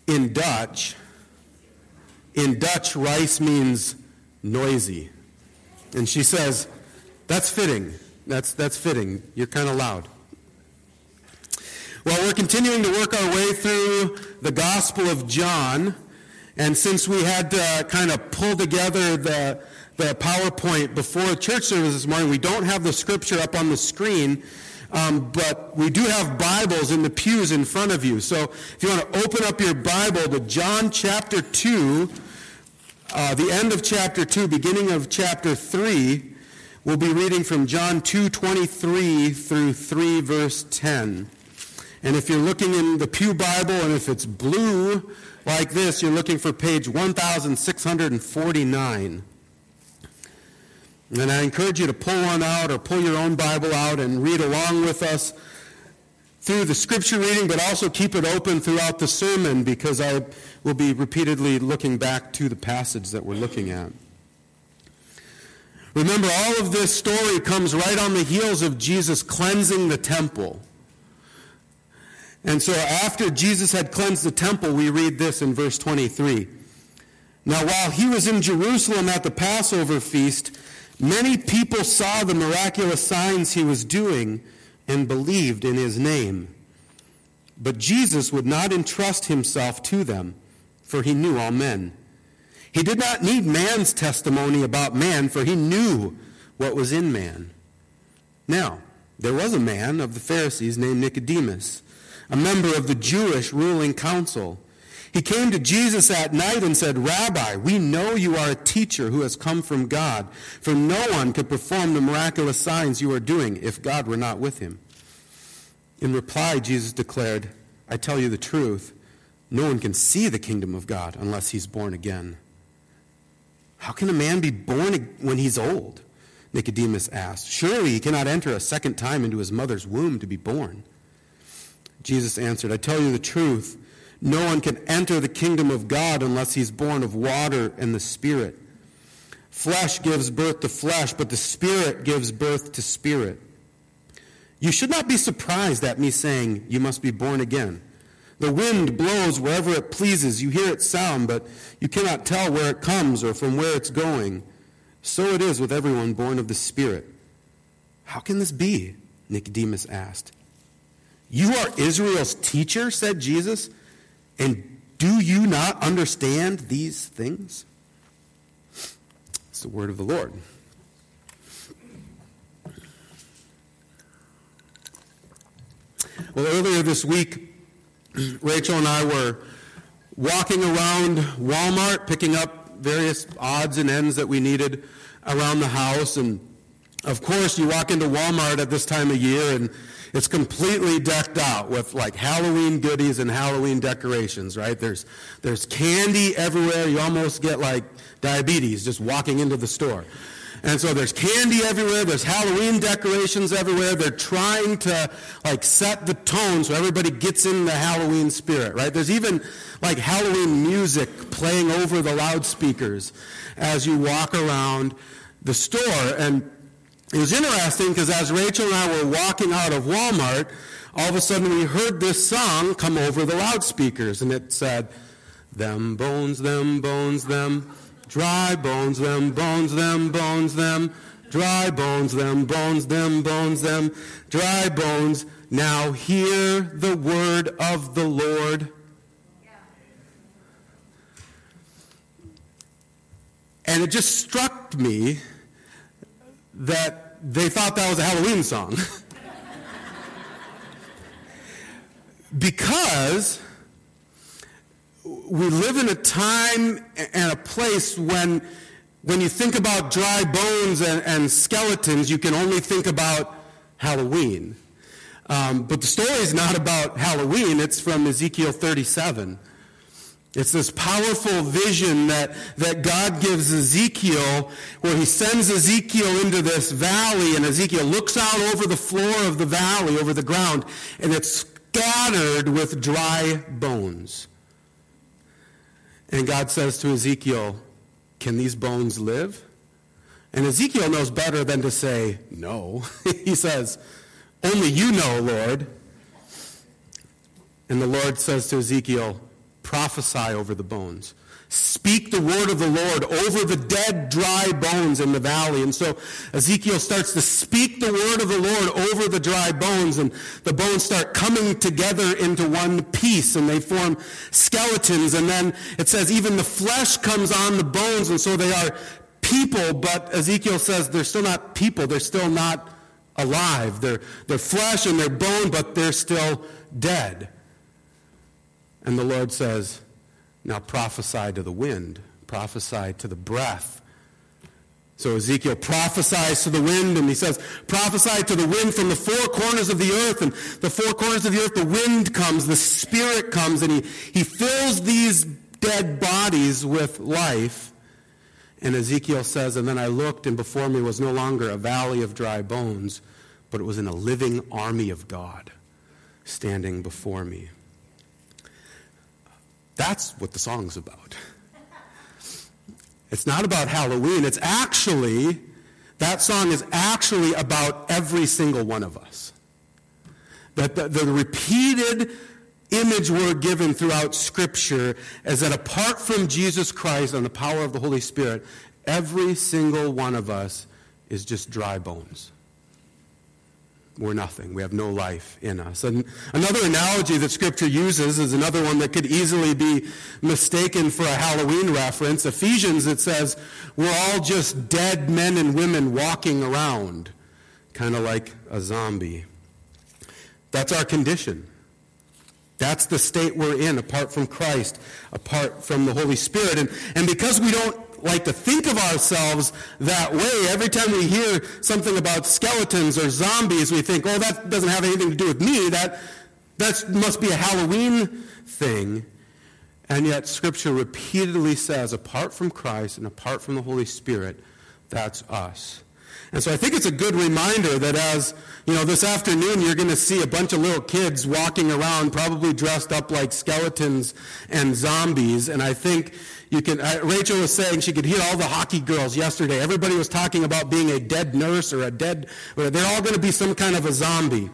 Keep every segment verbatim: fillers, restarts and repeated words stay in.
in Dutch, in Dutch, rice means noisy. And she says, that's fitting. That's, that's fitting. You're kind of loud. Well, we're continuing to work our way through the Gospel of John. And since we had to kind of pull together the, the PowerPoint before church service this morning, we don't have the scripture up on the screen, um, but we do have Bibles in the pews in front of you. So if you want to open up your Bible to John chapter two, uh, the end of chapter two, beginning of chapter three, we'll be reading from John two twenty-three through three verse ten. And if you're looking in the Pew Bible, and if it's blue like this, you're looking for page one thousand six hundred forty-nine. And I encourage you to pull one out or pull your own Bible out and read along with us through the scripture reading, but also keep it open throughout the sermon, because I will be repeatedly looking back to the passage that we're looking at. Remember, all of this story comes right on the heels of Jesus cleansing the temple. And so after Jesus had cleansed the temple, we read this in verse twenty-three. Now, while he was in Jerusalem at the Passover feast, many people saw the miraculous signs he was doing and believed in his name. But Jesus would not entrust himself to them, for he knew all men. He did not need man's testimony about man, for he knew what was in man. Now, there was a man of the Pharisees named Nicodemus, a member of the Jewish ruling council. He came to Jesus at night and said, Rabbi, we know you are a teacher who has come from God, for no one could perform the miraculous signs you are doing if God were not with him. In reply, Jesus declared, I tell you the truth, no one can see the kingdom of God unless he's born again. How can a man be born when he's old? Nicodemus asked. Surely he cannot enter a second time into his mother's womb to be born. Jesus answered, I tell you the truth, no one can enter the kingdom of God unless he's born of water and the Spirit. Flesh gives birth to flesh, but the Spirit gives birth to spirit. You should not be surprised at me saying, you must be born again. The wind blows wherever it pleases. You hear its sound, but you cannot tell where it comes or from where it's going. So it is with everyone born of the Spirit. How can this be? Nicodemus asked. You are Israel's teacher, said Jesus, and do you not understand these things? It's the word of the Lord. Well, earlier this week, Rachel and I were walking around Walmart, picking up various odds and ends that we needed around the house. And, of course, you walk into Walmart at this time of year, and it's completely decked out with like Halloween goodies and Halloween decorations, right? There's there's candy everywhere. You almost get like diabetes just walking into the store. And so there's candy everywhere. There's Halloween decorations everywhere. They're trying to like set the tone so everybody gets in the Halloween spirit, right? There's even like Halloween music playing over the loudspeakers as you walk around the store. And it was interesting because as Rachel and I were walking out of Walmart, all of a sudden we heard this song come over the loudspeakers, and it said, them bones, them bones, them, dry bones, them bones, them bones, them, dry bones, them bones, them bones, them, dry bones, now hear the word of the Lord. And it just struck me that they thought that was a Halloween song. Because we live in a time and a place when when you think about dry bones and, and skeletons, you can only think about Halloween. Um, but the story is not about Halloween. It's from Ezekiel thirty-seven. It's this powerful vision that, that God gives Ezekiel, where he sends Ezekiel into this valley, and Ezekiel looks out over the floor of the valley, over the ground, and it's scattered with dry bones. And God says to Ezekiel, can these bones live? And Ezekiel knows better than to say no. He says, only you know, Lord. And the Lord says to Ezekiel, prophesy over the bones. Speak the word of the Lord over the dead, dry bones in the valley. And so Ezekiel starts to speak the word of the Lord over the dry bones, and the bones start coming together into one piece, and they form skeletons. And then it says even the flesh comes on the bones, and so they are people, but Ezekiel says they're still not people. They're still not alive. They're, they're flesh and they're bone, but they're still dead. And the Lord says, now prophesy to the wind, prophesy to the breath. So Ezekiel prophesies to the wind, and he says, prophesy to the wind from the four corners of the earth. And the four corners of the earth, the wind comes, the Spirit comes, and he, he fills these dead bodies with life. And Ezekiel says, and then I looked, and before me was no longer a valley of dry bones, but it was in a living army of God standing before me. That's what the song's about. It's not about Halloween. It's actually, that song is actually about every single one of us. That the, the repeated image we're given throughout Scripture is that apart from Jesus Christ and the power of the Holy Spirit, every single one of us is just dry bones. We're nothing. We have no life in us. And another analogy that Scripture uses is another one that could easily be mistaken for a Halloween reference. Ephesians, it says, we're all just dead men and women walking around, kind of like a zombie. That's our condition. That's the state we're in, apart from Christ, apart from the Holy Spirit. And, and because we don't like to think of ourselves that way, every time we hear something about skeletons or zombies, we think, oh, that doesn't have anything to do with me. That, that must be a Halloween thing. And yet Scripture repeatedly says, apart from Christ and apart from the Holy Spirit, that's us. And so I think it's a good reminder that as, you know, this afternoon you're going to see a bunch of little kids walking around probably dressed up like skeletons and zombies. And I think you can, uh, Rachel was saying she could hear all the hockey girls yesterday. Everybody was talking about being a dead nurse or a dead, or they're all going to be some kind of a zombie.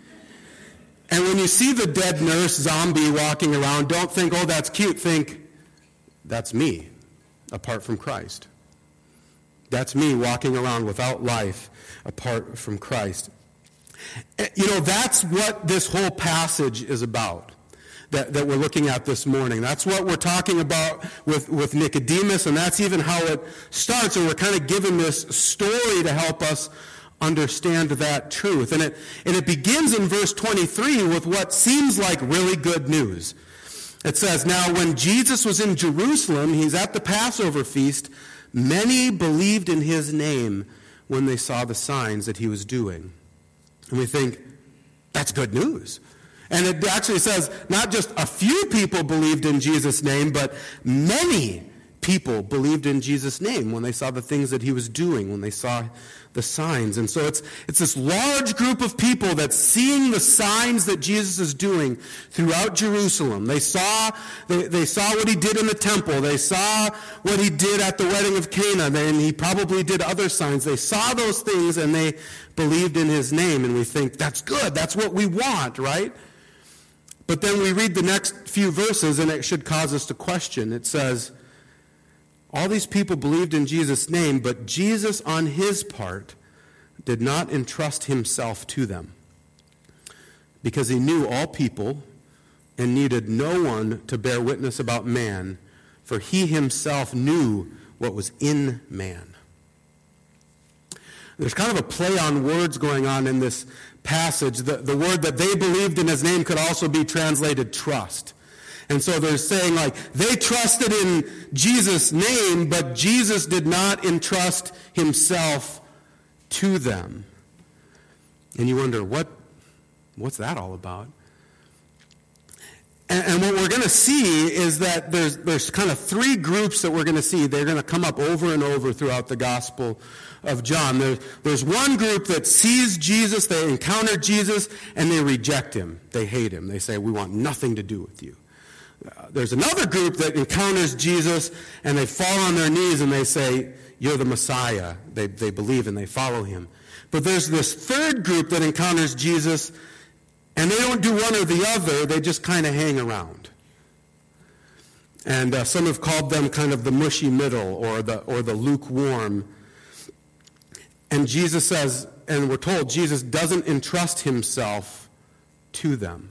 And when you see the dead nurse zombie walking around, don't think, oh, that's cute. Think, that's me, apart from Christ. That's me walking around without life apart from Christ. You know, that's what this whole passage is about that, that we're looking at this morning. That's what we're talking about with, with Nicodemus, and that's even how it starts. And we're kind of given this story to help us understand that truth. And it, and it begins in verse twenty-three with what seems like really good news. It says, now when Jesus was in Jerusalem, he's at the Passover feast, many believed in his name when they saw the signs that he was doing. And we think, that's good news. And it actually says not just a few people believed in Jesus' name, but many people believed in Jesus' name when they saw the things that he was doing, when they saw the signs. And so it's it's this large group of people that's seeing the signs that Jesus is doing throughout Jerusalem. They saw they, they saw what he did in the temple. They saw what he did at the wedding of Cana. And he probably did other signs. They saw those things and they believed in his name. And we think, that's good. That's what we want, right? But then we read the next few verses and it should cause us to question. It says, all these people believed in Jesus' name, but Jesus, on his part, did not entrust himself to them because he knew all people and needed no one to bear witness about man, for he himself knew what was in man. There's kind of a play on words going on in this passage. The, the word that they believed in his name could also be translated trust. And so they're saying, like, they trusted in Jesus' name, but Jesus did not entrust himself to them. And you wonder, what, what's that all about? And, and what we're going to see is that there's, there's kind of three groups that we're going to see. They're going to come up over and over throughout the Gospel of John. There, there's one group that sees Jesus, they encounter Jesus, and they reject him. They hate him. They say, we want nothing to do with you. Uh, there's another group that encounters Jesus and they fall on their knees and they say, you're the Messiah. They, they believe and they follow him. But there's this third group that encounters Jesus and they don't do one or the other. They just kind of hang around. And uh, some have called them kind of the mushy middle or the or the lukewarm. And Jesus says, and we're told Jesus doesn't entrust himself to them.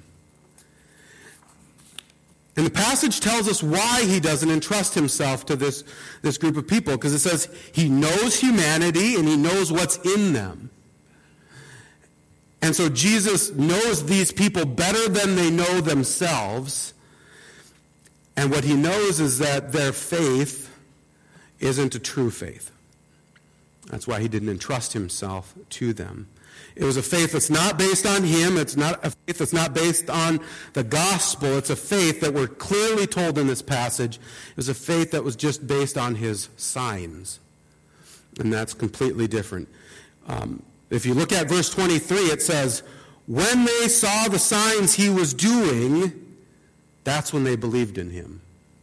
And the passage tells us why he doesn't entrust himself to this, this group of people, because it says he knows humanity and he knows what's in them. And so Jesus knows these people better than they know themselves. And what he knows is that their faith isn't a true faith. That's why he didn't entrust himself to them. It was a faith that's not based on him. It's not a faith that's not based on the gospel. It's a faith that we're clearly told in this passage. It was a faith that was just based on his signs. And that's completely different. Um, if you look at verse twenty-three, it says, when they saw the signs he was doing, that's when they believed in him.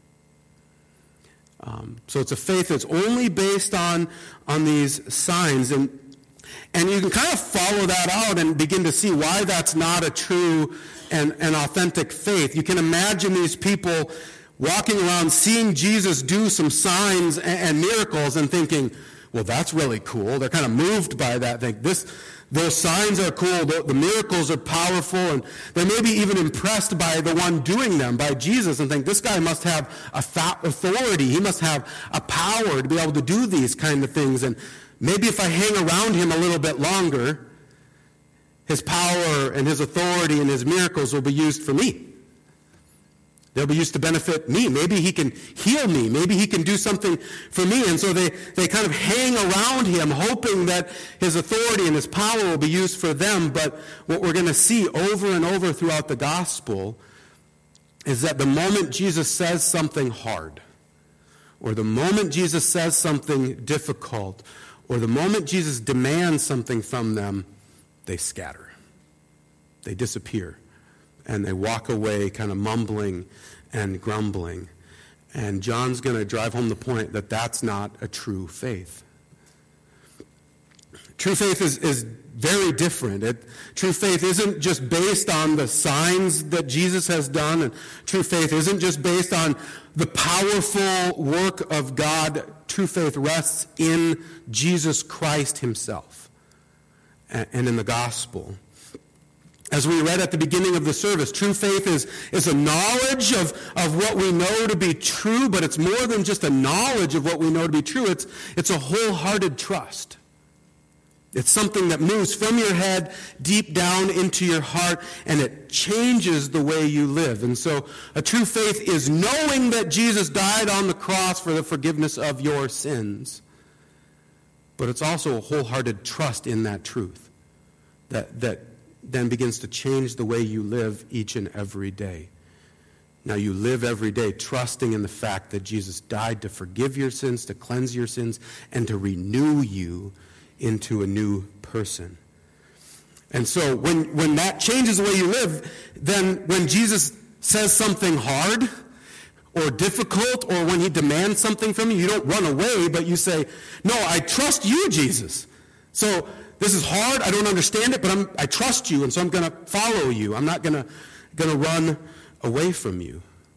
Um, so it's a faith that's only based on, on these signs. And And you can kind of follow that out and begin to see why that's not a true and, and authentic faith. You can imagine these people walking around seeing Jesus do some signs and, and miracles and thinking, well, that's really cool. They're kind of moved by that. Think this, those signs are cool. The, the miracles are powerful. And they're maybe even impressed by the one doing them, by Jesus, and think this guy must have a fa- authority. He must have a power to be able to do these kind of things. And maybe if I hang around him a little bit longer, his power and his authority and his miracles will be used for me. They'll be used to benefit me. Maybe he can heal me. Maybe he can do something for me. And so they, they kind of hang around him, hoping that his authority and his power will be used for them. But what we're going to see over and over throughout the gospel is that the moment Jesus says something hard, or the moment Jesus says something difficult, or the moment Jesus demands something from them, they scatter. They disappear. And they walk away kind of mumbling and grumbling. And John's going to drive home the point that that's not a true faith. True faith is, is very different. It, true faith isn't just based on the signs that Jesus has done. And true faith isn't just based on the powerful work of God. True faith rests in Jesus Christ himself and, and in the gospel. As we read at the beginning of the service, true faith is, is a knowledge of, of what we know to be true, but it's more than just a knowledge of what we know to be true. It's, it's a wholehearted trust. It's something that moves from your head deep down into your heart, and it changes the way you live. And so a true faith is knowing that Jesus died on the cross for the forgiveness of your sins. But it's also a wholehearted trust in that truth that, that then begins to change the way you live each and every day. Now you live every day trusting in the fact that Jesus died to forgive your sins, to cleanse your sins, and to renew you into a new person. And so when, when that changes the way you live, then when Jesus says something hard or difficult, or when he demands something from you, you don't run away, but you say, no, I trust you, Jesus. So this is hard. I don't understand it, but I'm, I trust you, and so I'm going to follow you. I'm not going to going to run away from you.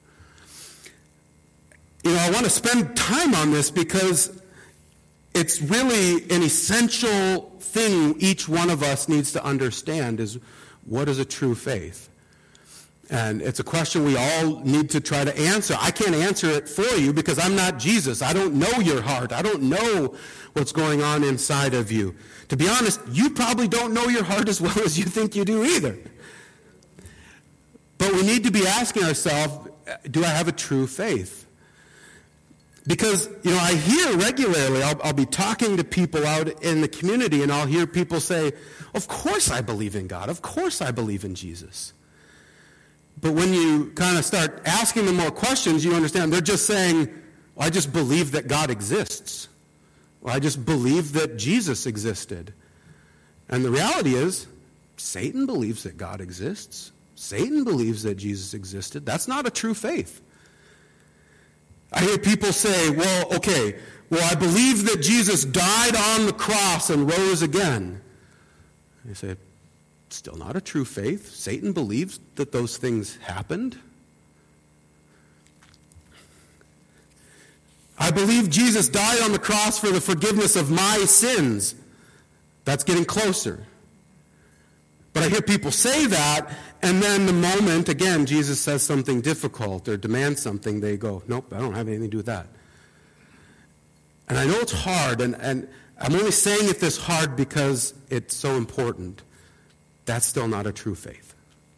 You know, I want to spend time on this because it's really an essential thing each one of us needs to understand is what is a true faith? And it's a question we all need to try to answer. I can't answer it for you because I'm not Jesus. I don't know your heart. I don't know what's going on inside of you. To be honest, you probably don't know your heart as well as you think you do either. But we need to be asking ourselves, do I have a true faith? Because, you know, I hear regularly, I'll, I'll be talking to people out in the community, and I'll hear people say, of course I believe in God. Of course I believe in Jesus. But when you kind of start asking them more questions, you understand they're just saying, well, I just believe that God exists. Or I just believe that Jesus existed. And the reality is, Satan believes that God exists. Satan believes that Jesus existed. That's not a true faith. I hear people say, well, okay, well, I believe that Jesus died on the cross and rose again. They say, still not a true faith. Satan believes that those things happened. I believe Jesus died on the cross for the forgiveness of my sins. That's getting closer. But I hear people say that, and then the moment, again, Jesus says something difficult or demands something, they go, nope, I don't have anything to do with that. And I know it's hard, and, and I'm only saying it this hard because it's so important. That's still not a true faith.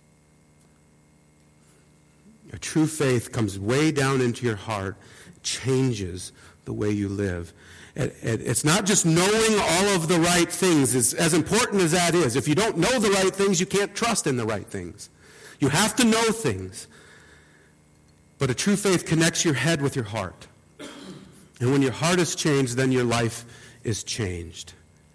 A true faith comes way down into your heart, changes the way you live. It, it, it's not just knowing all of the right things, as, as important as that is. If you don't know the right things, you can't trust in the right things. You have to know things. But a true faith connects your head with your heart. And when your heart is changed, then your life is changed.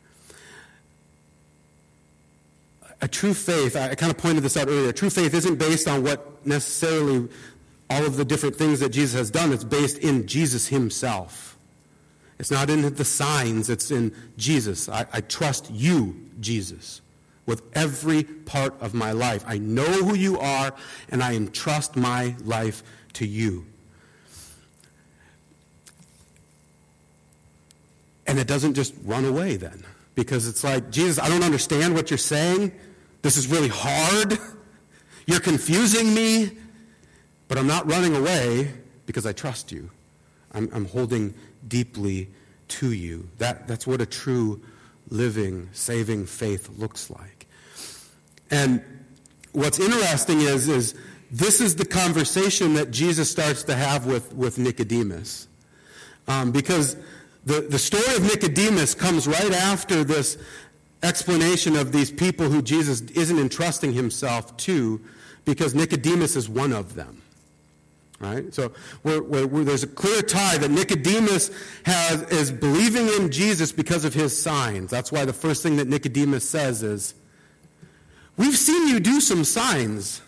A true faith, I kind of pointed this out earlier, a true faith isn't based on what necessarily all of the different things that Jesus has done. It's based in Jesus himself. It's not in the signs, it's in Jesus. I, I trust you, Jesus, with every part of my life. I know who you are, and I entrust my life to you. And it doesn't just run away then. Because it's like, Jesus, I don't understand what you're saying. This is really hard. You're confusing me. But I'm not running away because I trust you. I'm, I'm holding deeply to you. That, that's what a true living, saving faith looks like. And what's interesting is, is this is the conversation that Jesus starts to have with, with Nicodemus. Um, because the, the story of Nicodemus comes right after this explanation of these people who Jesus isn't entrusting himself to, because Nicodemus is one of them. Right? So we're, we're, we're, there's a clear tie that Nicodemus has, is believing in Jesus because of his signs. That's why the first thing that Nicodemus says is, we've seen you do some signs.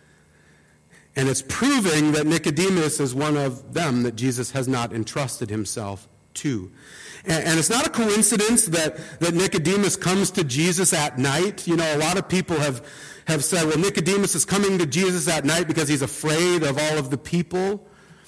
And it's proving that Nicodemus is one of them that Jesus has not entrusted himself to. And, and it's not a coincidence that, that Nicodemus comes to Jesus at night. You know, a lot of people have have said, well, Nicodemus is coming to Jesus at night because he's afraid of all of the people.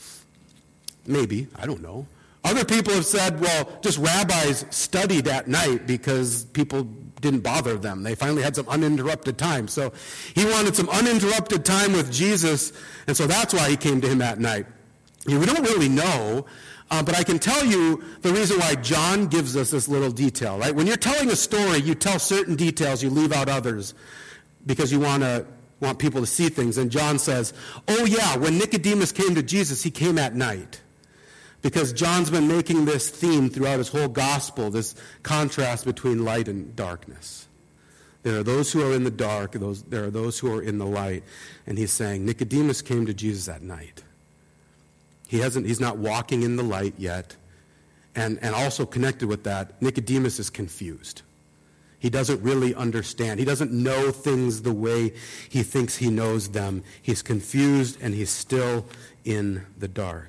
Maybe, I don't know. Other people have said, well, just rabbis studied at night because people didn't bother them. They finally had some uninterrupted time. So he wanted some uninterrupted time with Jesus, and so that's why he came to him at night. You know, we don't really know, uh, but I can tell you the reason why John gives us this little detail, right? When you're telling a story, you tell certain details, you leave out others, because you want to want people to see things. And John says, oh yeah, when Nicodemus came to Jesus, he came at night. Because John's been making this theme throughout his whole gospel, this contrast between light and darkness. There are those who are in the dark, those, there are those who are in the light. And he's saying, Nicodemus came to Jesus at night. He hasn't, he's not walking in the light yet. And, and also connected with that, Nicodemus is confused. He doesn't really understand. He doesn't know things the way he thinks he knows them. He's confused and he's still in the dark.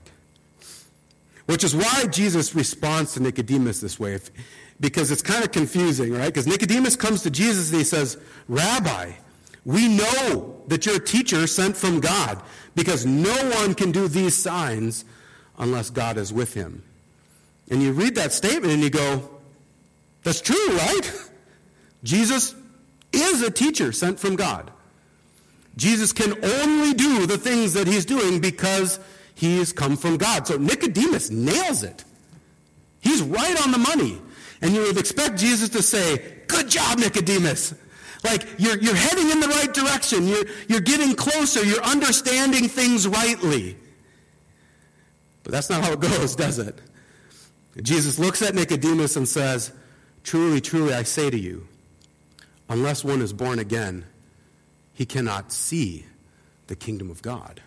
Which is why Jesus responds to Nicodemus this way, if, because it's kind of confusing, right? Because Nicodemus comes to Jesus and he says, Rabbi, we know that you're a teacher sent from God, because no one can do these signs unless God is with him. And you read that statement and you go, that's true, right? Jesus is a teacher sent from God. Jesus can only do the things that he's doing because he's come from God. So Nicodemus nails it. He's right on the money. And you would expect Jesus to say, good job, Nicodemus. Like, you're, you're heading in the right direction. You're, you're getting closer. You're understanding things rightly. But that's not how it goes, does it? Jesus looks at Nicodemus and says, truly, truly, I say to you, unless one is born again, he cannot see the kingdom of God.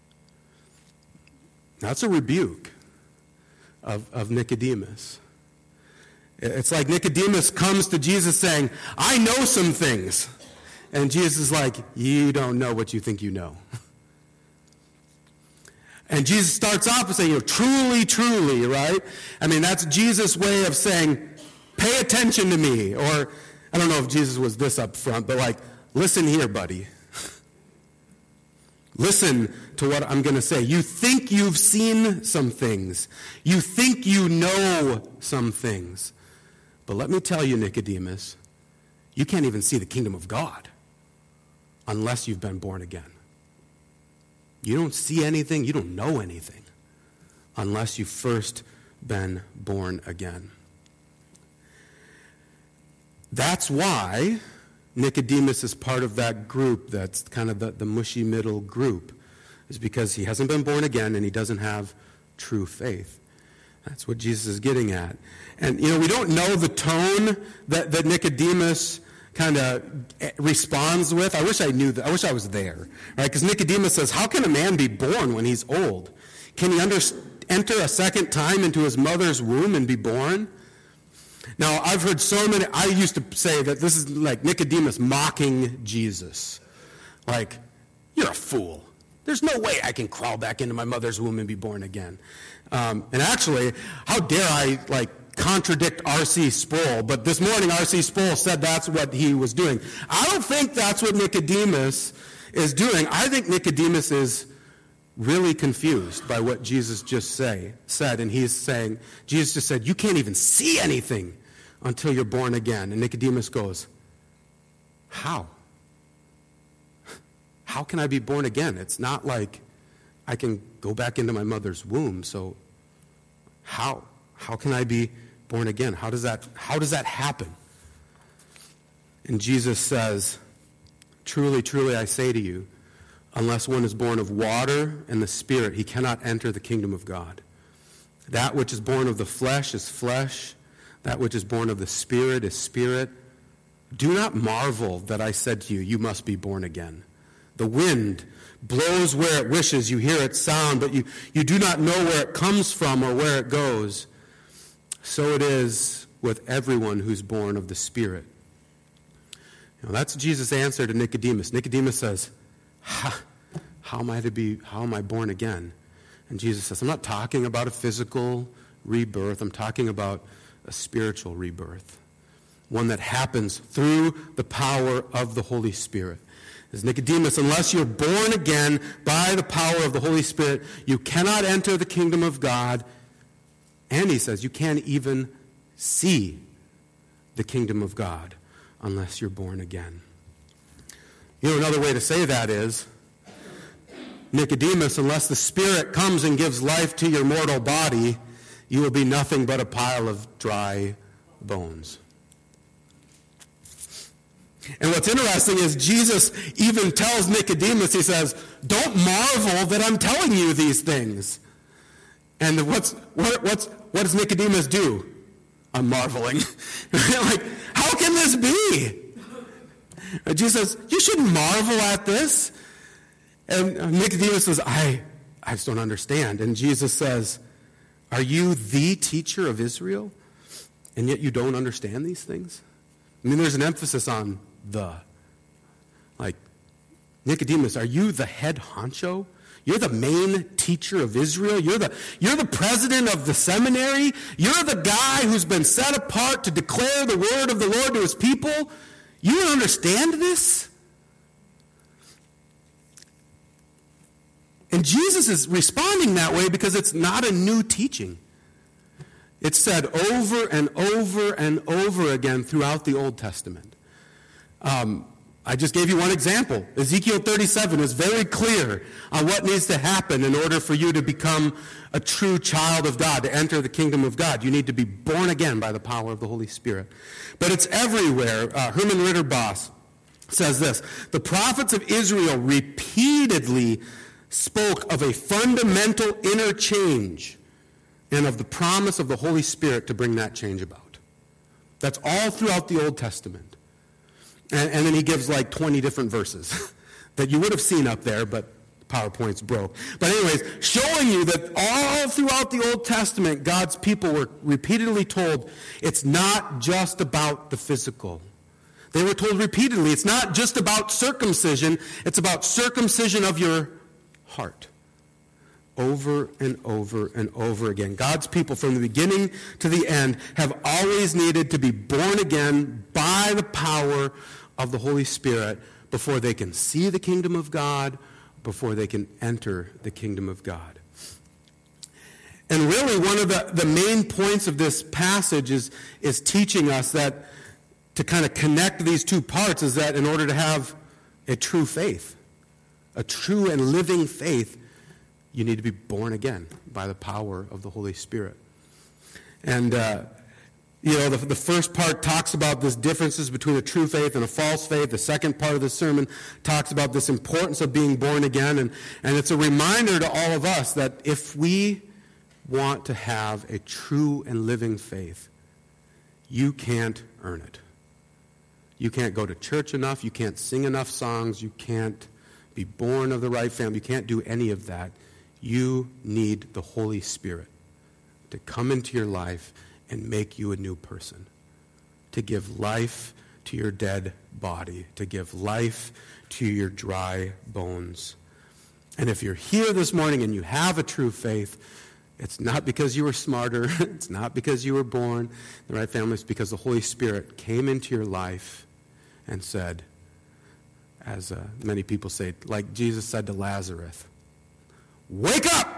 That's a rebuke of, of Nicodemus. It's like Nicodemus comes to Jesus saying, I know some things. And Jesus is like, you don't know what you think you know. And Jesus starts off with saying, you know, truly, truly, right? I mean, that's Jesus' way of saying, pay attention to me. Or, I don't know if Jesus was this up front, but like, listen here, buddy. Listen to what I'm going to say. You think you've seen some things. You think you know some things. But let me tell you, Nicodemus, you can't even see the kingdom of God unless you've been born again. You don't see anything, you don't know anything unless you've first been born again. That's why Nicodemus is part of that group that's kind of the, the mushy middle group, is because he hasn't been born again and he doesn't have true faith. That's what Jesus is getting at. And, you know, we don't know the tone that, that Nicodemus kind of responds with. I wish I knew that. I wish I was there, right? Because Nicodemus says, how can a man be born when he's old? Can he under, enter a second time into his mother's womb and be born? Now, I've heard so many, I used to say that this is like Nicodemus mocking Jesus. Like, you're a fool. There's no way I can crawl back into my mother's womb and be born again. Um, and actually, how dare I, like, contradict R C Sproul, but this morning R C Sproul said that's what he was doing. I don't think that's what Nicodemus is doing. I think Nicodemus is really confused by what Jesus just say, said, and he's saying, Jesus just said, you can't even see anything until you're born again. And Nicodemus goes, how? How can I be born again? It's not like I can go back into my mother's womb, so how? How can I be born again? How does that, how does that happen? And Jesus says, truly, truly, I say to you, unless one is born of water and the Spirit, he cannot enter the kingdom of God. That which is born of the flesh is flesh. That which is born of the Spirit is spirit. Do not marvel that I said to you, you must be born again. The wind blows where it wishes. You hear its sound, but you, you do not know where it comes from or where it goes. So it is with everyone who's born of the Spirit. You know, that's Jesus' answer to Nicodemus. Nicodemus says, ha, how am I to be, how am I born again? And Jesus says, I'm not talking about a physical rebirth. I'm talking about a spiritual rebirth. One that happens through the power of the Holy Spirit. As Nicodemus, unless you're born again by the power of the Holy Spirit, you cannot enter the kingdom of God. And he says, you can't even see the kingdom of God unless you're born again. You know, another way to say that is, Nicodemus, unless the Spirit comes and gives life to your mortal body, you will be nothing but a pile of dry bones. And what's interesting is Jesus even tells Nicodemus, he says, don't marvel that I'm telling you these things. And what's, what, what's, what does Nicodemus do? I'm marveling. Like, how can this be? And Jesus says, you shouldn't marvel at this. And Nicodemus says, I, I just don't understand. And Jesus says, are you the teacher of Israel? And yet you don't understand these things? I mean, there's an emphasis on the. Like, Nicodemus, are you the head honcho? You're the main teacher of Israel? You're the, you're the president of the seminary? You're the guy who's been set apart to declare the word of the Lord to his people? You don't understand this? And Jesus is responding that way because it's not a new teaching. It's said over and over and over again throughout the Old Testament. Um, I just gave you one example. Ezekiel thirty-seven is very clear on what needs to happen in order for you to become a true child of God, to enter the kingdom of God. You need to be born again by the power of the Holy Spirit. But it's everywhere. Uh, Herman Ritterboss says this, the prophets of Israel repeatedly spoke of a fundamental inner change and of the promise of the Holy Spirit to bring that change about. That's all throughout the Old Testament. And, and then he gives like twenty different verses that you would have seen up there, but PowerPoint's broke. But anyways, showing you that all throughout the Old Testament, God's people were repeatedly told it's not just about the physical. They were told repeatedly it's not just about circumcision, it's about circumcision of your heart. Over and over and over again. God's people from the beginning to the end have always needed to be born again by the power of the Holy Spirit before they can see the kingdom of God before they can enter the kingdom of God. And really, one of the, the main points of this passage is, is teaching us that to kind of connect these two parts is that in order to have a true faith, a true and living faith, you need to be born again by the power of the Holy Spirit. And, uh, you know, the, the first part talks about this differences between a true faith and a false faith. The second part of the sermon talks about this importance of being born again. And, and it's a reminder to all of us that if we want to have a true and living faith, you can't earn it. You can't go to church enough. You can't sing enough songs. You can't be born of the right family. You can't do any of that. You need the Holy Spirit to come into your life and make you a new person, to give life to your dead body, to give life to your dry bones. And if you're here this morning and you have a true faith, it's not because you were smarter. It's not because you were born in the right family. It's because the Holy Spirit came into your life and said, as uh, many people say, like Jesus said to Lazarus, "Wake up!"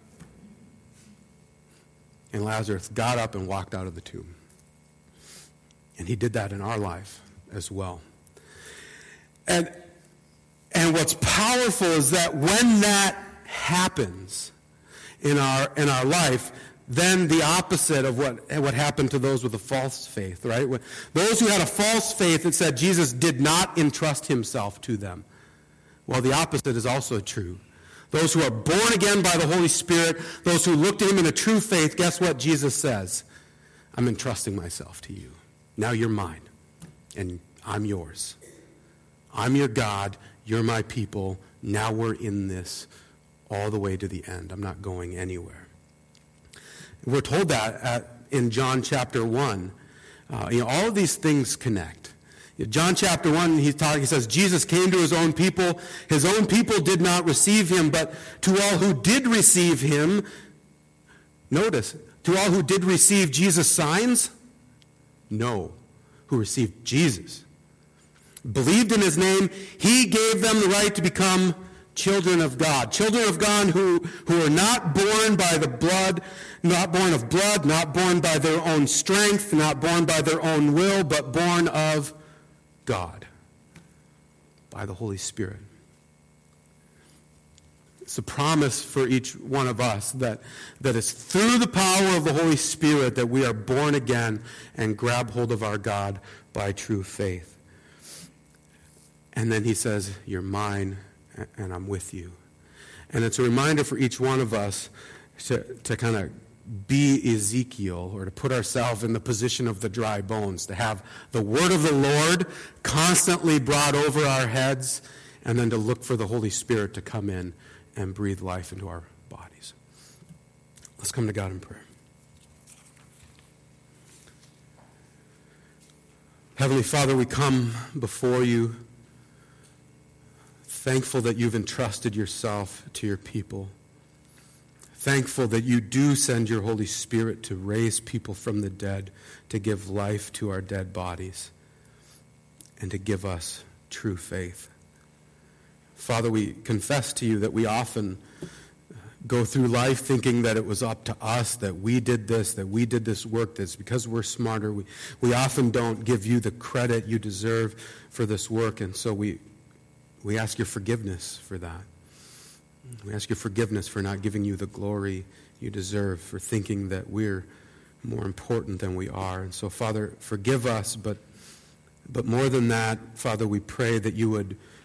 And Lazarus got up and walked out of the tomb. And he did that in our life as well. And, and what's powerful is that when that happens in our in our life, then the opposite of what, what happened to those with a false faith, right? When, those who had a false faith, it said Jesus did not entrust himself to them. Well, the opposite is also true. Those who are born again by the Holy Spirit, those who look to him in a true faith, guess what Jesus says? I'm entrusting myself to you. Now you're mine, and I'm yours. I'm your God. You're my people. Now we're in this all the way to the end. I'm not going anywhere. We're told that at, in John chapter one. Uh, you know, all of these things connect. John chapter one, he's talking, he says, Jesus came to his own people. His own people did not receive him, but to all who did receive him, notice, to all who did receive Jesus' signs, no, who received Jesus, believed in his name, he gave them the right to become children of God. Children of God who, who are not born by the blood, not born of blood, not born by their own strength, not born by their own will, but born of God, by the Holy Spirit. It's a promise for each one of us that, that it's through the power of the Holy Spirit that we are born again and grab hold of our God by true faith. And then he says, you're mine and I'm with you. And it's a reminder for each one of us to, to kind of be Ezekiel, or to put ourselves in the position of the dry bones, to have the word of the Lord constantly brought over our heads, and then to look for the Holy Spirit to come in and breathe life into our bodies. Let's come to God in prayer. Heavenly Father, we come before you thankful that you've entrusted yourself to your people. Thankful that you do send your Holy Spirit to raise people from the dead, to give life to our dead bodies, and to give us true faith. Father, we confess to you that we often go through life thinking that it was up to us, that we did this, that we did this work, that's because we're smarter. We, we often don't give you the credit you deserve for this work, and so we, we ask your forgiveness for that. We ask your forgiveness for not giving you the glory you deserve, for thinking that we're more important than we are. And so, Father, forgive us, but but more than that, Father, we pray that you would